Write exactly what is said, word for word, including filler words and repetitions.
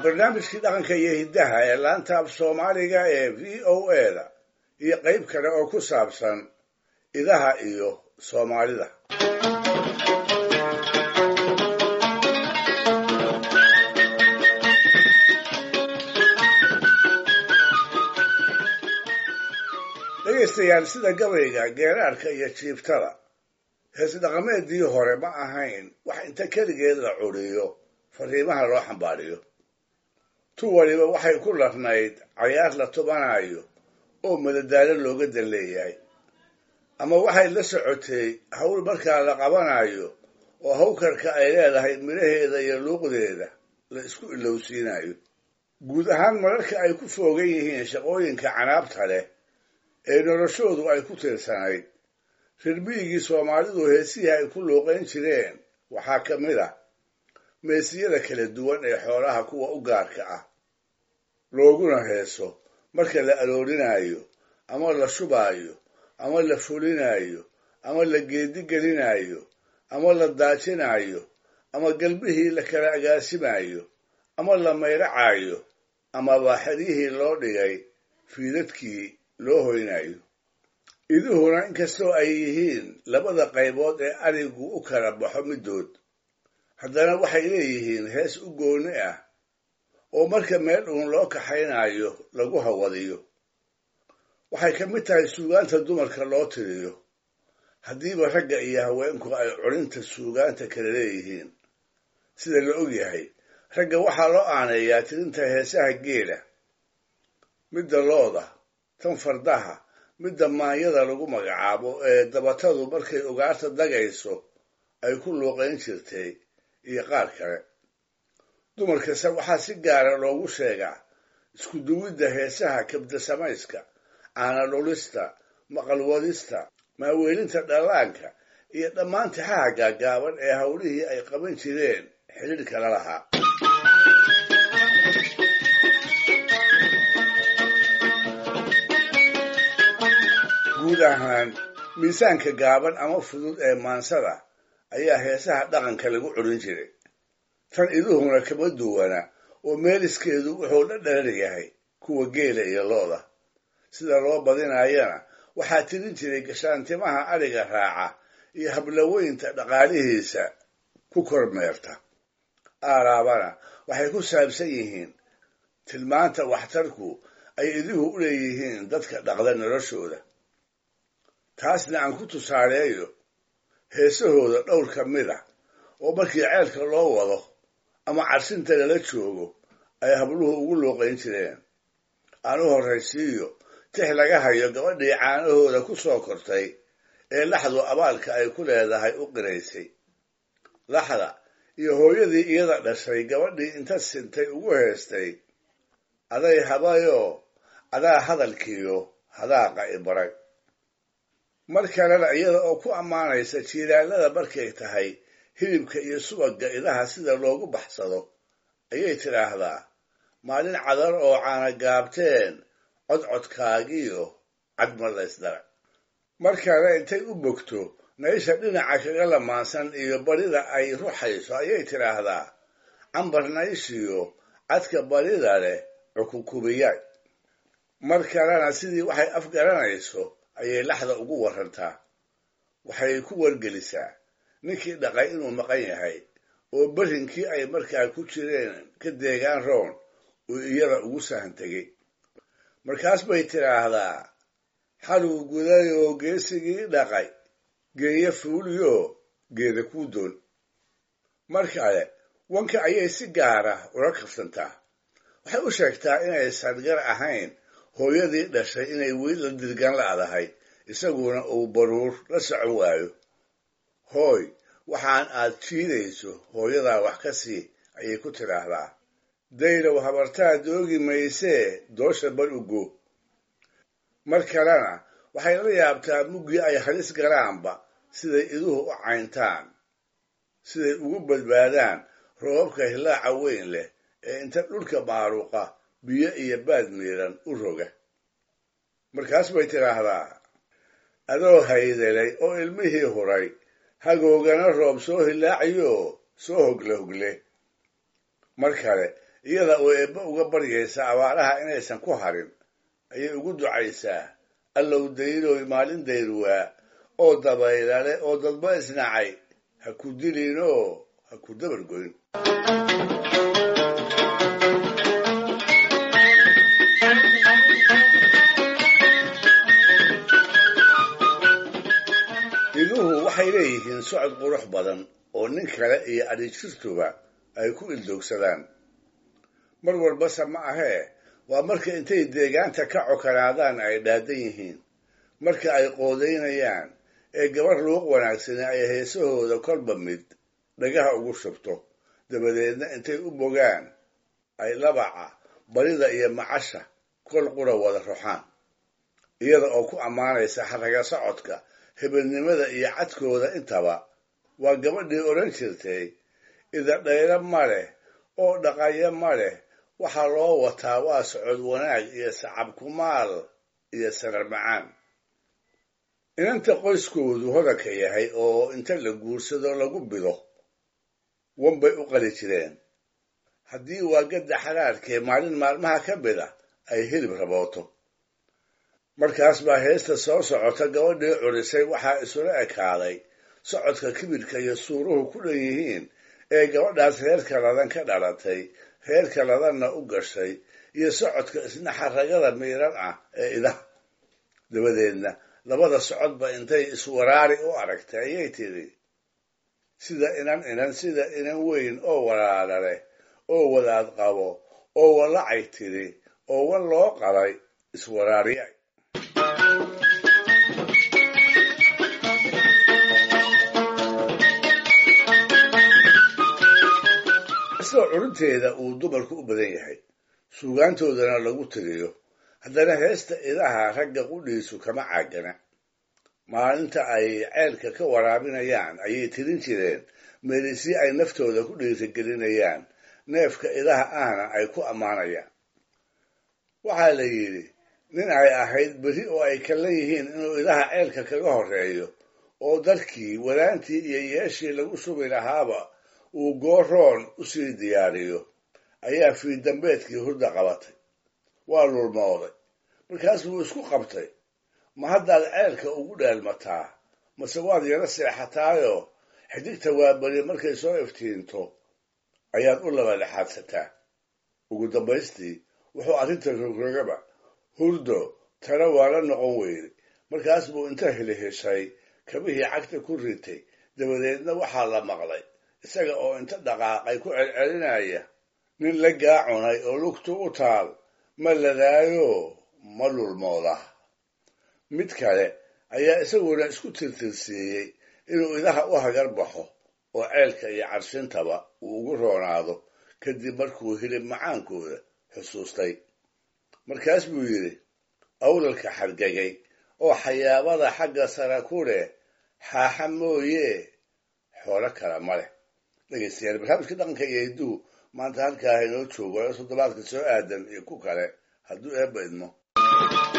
barnaamijkii dhaqanka iyo hiddaha ee laanta af soomaaliga ee v o a-da iyo qayb kale oo ku saabsan idaha iyo soomaalida. dhegaystayaal, sida gabayga, geeraarka iyo jiiftada, hees dhaqameedii hore ma ahayn wax inta keligeed la curiyo fariimaha loo xambaariyo. tu waliba waxay ku larnayd cayaar la tubanayo oo madadaalo looga dan leeyahay, ama waxay la socotay hawl markaa la qabanayo oo hawkarka ay leedahay midhaheeda iyo luuqdeeda la isku ilowsiinayo. guud ahaan mararka ay ku foogan yihiin shaqooyinka canaabta leh ee noloshoodu ay ku tiirsanayd, reer miyigii soomaalidu heesihii ay ku luuqayn jireen waxaa ka mid ah meesiyada kala duwan ee xoolaha kuwa u gaarka ah, looguna heeso marka la aroorinayo ama la shubaayo ama la fulinayo ama la geedigelinayo ama la daajinayo ama galbihii la kala agaasimayo ama la mayracayo ama baaxadihii loo dhigay fiidadkii loo hoynayo. iduhuna inkastoo ay yihiin labada qaybood ee arigu u kala baxo middood, haddana waxay leeyihiin hees u gooni ah oo marka meel uun loo kaxaynayo lagu hawadiyo. waxay ka mid tahay suugaanta dumarka loo tiriyo, haddiiba ragga iyo haweenku ay culinta suugaanta kala leeyihiin. sida la og yahay, ragga waxaa loo aaneeyaa tirinta heesaha geela, midda looda, tan fardaha, midda maanyada lagu magacaabo ee dabatadu markay ugaarta dagayso ay ku luuqayn jirtay, iyo qaar kale. dumarkase waxaa si gaara loogu sheegaa isku duwidda heesaha kabda samayska, caana dhulista, maqal wadista, maaweelinta dhallaanka iyo dhammaan tixaha gaagaaban ee hawlihii ay qaban jireen xidhiidhka la lahaa. guud ahaan miisaanka gaaban ama fudud ee maansada ayaa heesaha dhaqanka lagu curin jiray. tan iduhuna kama duwana oo meeliskeedu wuxuu dhadheer yahay kuwa geela iyo looda. sida loo badinayana waxaa tirin jiray gashaantimaha adhiga raaca iyo hablaweynta dhaqaalihiisa ku kormeerta. aaraabana waxay ku saabsan yihiin tilmaanta waxtarku ay iduhu u leeyihiin dadka dhaqda noloshooda. taasna aan ku tusaaleeyo heesahooda dhowr ka mid ah oo markii ceelka loo wado ama carsinta lala joogo ay habluhu ugu luuqayn jireen. aan u horraysiiyo tix laga hayo gabadhii caanahooda ku soo kortay ee laxdu abaalka ay ku leedahay u qiraysay. laxda iyo hooyadii iyada dhashay gabadhii inta sintay ugu heestay, aday habayoo adaa hadalkiiyo hadaaqa ibarag. mar kalena iyada oo ku ammaanaysa jiilaalada markay tahay hilibka iyo subagga idaha sida loogu baxsado ayay tidhaahdaa, maalin cadar oo caana gaabteen codcodkaagiyo cadma laysdara. mar kale intay u bogto naysha dhinaca kaga lamaansan iyo barida ay ruxayso ayay tidhaahdaa, cambar nayshiyo cadka barida leh cukukubiyaay. mar kalena sidii waxay afgaranayso ayay laxda ugu warantaa. waxay ku wargelisaa ninkii dhaqay inuu maqan yahay oo berrinkii ay markaa ku jireen ka deegaan roon uu iyada ugu sahan tegey. markaas bay tidhaahdaa, xaluu guday oo geesigii dhaqay geeya fuuliyo geeda kuu doon. mar kale wanka ayay si gaara ula kafsantaa. waxay u sheegtaa inay sadgar ahayn hooyadii dhashay inay weli la dirgan la'dahay, isaguna uu baruur la socon waayo. hooy, waxaan aad jiidayso hooyadaa wax ka sii ayay ku tidhaahdaa. daylow habartaa doogi maysee doosha bal ugo. mar kalena waxay la yaabtaa muggii ay halis galaanba siday iduhu u cayntaan, siday ugu badbaadaan roobabka hilaaca weyn leh ee inta dhulka maaruqa biyo iyo baad miiran u roga. markaas bay tidhaahdaa, adoo haydelay oo ilmihii huray, hagoogana roob soo hilaacayo soo hogle hogle. mar kale iyada oo eebbe uga baryaysa abaaraha inaysan ku harin ayay ugu ducaysaa allow dayroy maalin dayruwaa oo dabaylale oo dadba isnacay ha ku dilinoo ha ku dabargoyn. iduhu waxay leeyihiin socod qurux badan oo nin kale iyo adhijirtuba ay ku ildoogsadaan. mar walbase ma ahee waa marka intay deegaanta ka cokanaadaan ay dhaadan yihiin, marka ay qoodaynayaan ee gabar luuq wanaagsani ay heesahooda kolba mid dhagaha ugu shubto, dabadeedna intay u bogaan ay labaca barida iyo macasha kol qura wada ruxaan, iyada oo ku ammaanaysa xaraga socodka, hebelnimada iyo cadkooda intaba. waa gabadhii odhan jirtay ida dhaylo ma leh oo dhaqayo ma leh, waxaa loo wataa waa socod wanaag iyo sacab kumaal iyo sarar macaan. inanta qoyskoodu hodanka yahay oo inta la guursado lagu bido wanbay u qali jireen. haddii waa gadda xaraarkee maalin maalmaha ka mida ay hilib rabooto, markaas baa heesta soo socota gabadhii curisay waxaa isula ekaaday socodka kibirka iyo suuruhu ku dhan yihiin ee gabadhaas reerka ladan ka dhalatay, reerka ladanna u gashay, iyo socodka isna xaragada miiran ah ee idaha. dabadeedna labada socodba intay iswaraari u aragtay ayay tidhi sida inan inan sida inan weyn oo walaala leh oo wadaad qabo oo walacay tidhi oo wan loo qalay iswaraariyay. isagoo curinteeda uu dumarku u badan yahay, suugaantoodana lagu tiriyo, haddana heesta idaha ragga qudhiisu kama caagana. maalinta ay ceelka ka waraabinayaan ayay tirin jireen meelisii ay naftooda ku dhiirigelinayaan, neefka idaha ahna ay ku ammaanayaan. waxaa la yidhi nin ay ahayd berri oo ay kala yihiin inuu idaha ceelka kaga horreeyo oo darkii wadaantii iyo yeeshii lagu sugi lahaaba uu gooroon u sii diyaariyo, ayaa fiidambeedkii hurda qabatay. waa lulmooday, markaas buu isku qabtay, ma haddaad ceelka ugu dheelmataa mase waad yara seexataayoo xidigta waa beri markay soo iftiinto ayaad u laba lexaadsataa. ugu dambaystii wuxuu arrinta rogrogaba hurdo tana waa la noqon weyday, markaas buu inta heliheshay kabihii cagta ku ritay, dabadeedna waxaa la maqlay isaga oo inta dhaqaaqay ku celcelinaya nin la gaacunay oo lugtu u taal ma ladaayo ma lulmooda. mid kale ayaa isaguna isku tirtirsiiyey inuu idaha u hagar baxo oo ceelka iyo carshintaba uu ugu roonaado, kadib markuu hilib macaankooda xusuustay. markaas buu yidhi awlalka xargagay oo xayaabada xagga sara ku leh xaaxa mooye xoolo kale ma leh. dhegaystayaal, barnaamijka dhaqanka iyo hidduhu maanta halkaa inoo joogo toddobaadka soo aadan iyo ku kale hadduu eebba idmo.